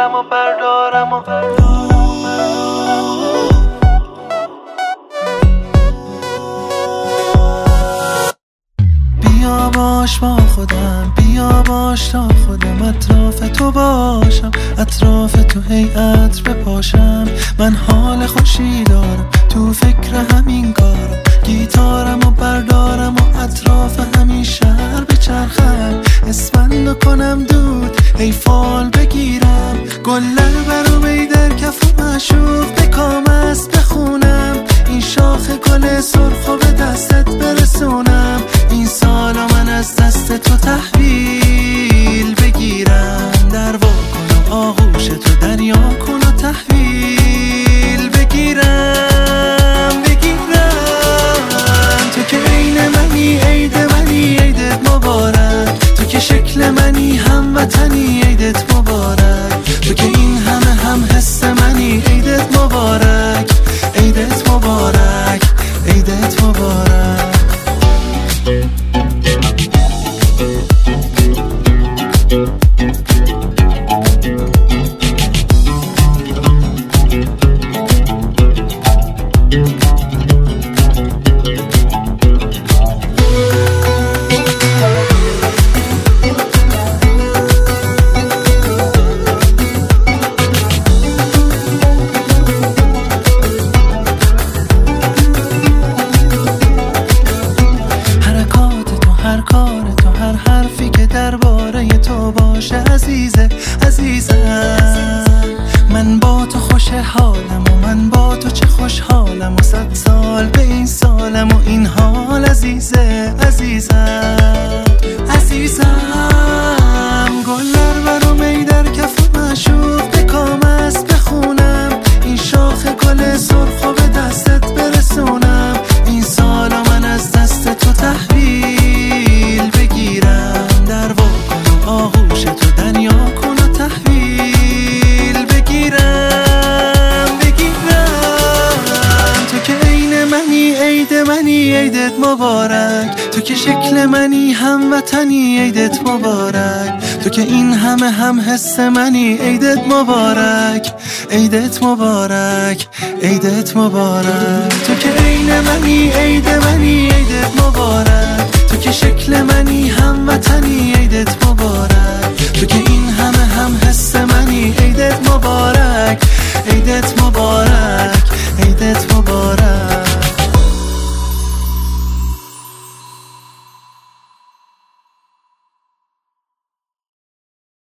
بردارم و بردارم و بیا باش با خودم، بیا باش تا خودم اطراف تو باشم، اطراف تو هیئت بپاشم. من حال خوشی دارم، تو فکر همین کارم، گیتارم و بردارم و اطراف همین شهر بچرخم، اسفند کنم دود ای فال بگیرم، گلر برام در کف معشوق بکام است بخونم، این شاخ گل سرخو به دستت برسونم، این سال من از دست تو تحویل بگیرم، در وا کن و آغوش تو دریا کن و تحویل بگیرم تو که عین منی عید منی عیدت مبارک، تو که شکل منی هموطنی عیدت مبارک، تو که این هم حس منی عیدت مبارک، عیدت مبارک، عیدت مبارک. من با تو خوش حالم و من با تو چه خوشحالم و 100 سال به این سالم و این حال عزیزه عزیزم عزیزم، گلر برام ای در کف معشوق بکام است بخونم، این شاخ گل سرخو به دستت برسونم، این سال من از دست تو تحویل بگیرم، در وا کن و آغوش تو دریا کن و تحویل بگیرم تو که عین منی عید منی عیدت مبارک، تو که شکل منی هموطنی عیدت مبارک، تو که این هم حس منی عیدت مبارک، عیدت مبارک، عیدت مبارک، تو که عین منی عید منی